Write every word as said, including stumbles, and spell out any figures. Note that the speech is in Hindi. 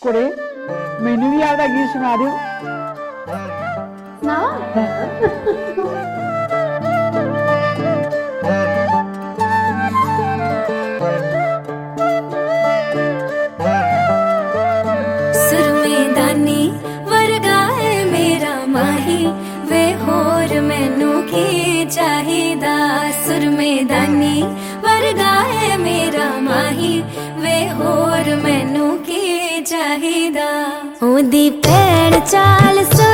कुड़े मैनू भी आपका गीत सुना दो। सुरमेदानी वर्गा है मेरा माही, वे होर मैनू की चाहिदा। सुरमेदानी वर्गा है मेरा माही, वे होर मैनू की चाहिदा। ओदी पैड़ चाल सो